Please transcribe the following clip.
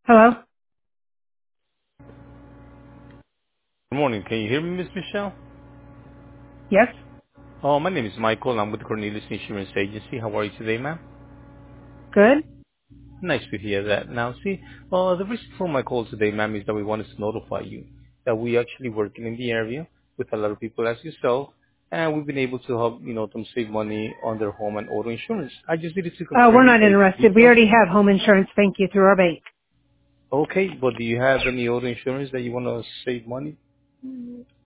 Hello? Good morning. Can you hear me, Miss Michelle? Yes? My name is Michael. I'm with Cornelius Insurance Agency. How are you today, ma'am? Good? Nice to hear that. Now, see, the reason for my call today, ma'am, is that we wanted to notify you that we actually working in the area with a lot of people as yourself, and we've been able to help, them save money on their home and auto insurance. I just needed to We're confirm not a few interested. We details. already have home insurance, thank you, through our bank. Okay, but do you have any auto insurance that you want to save money?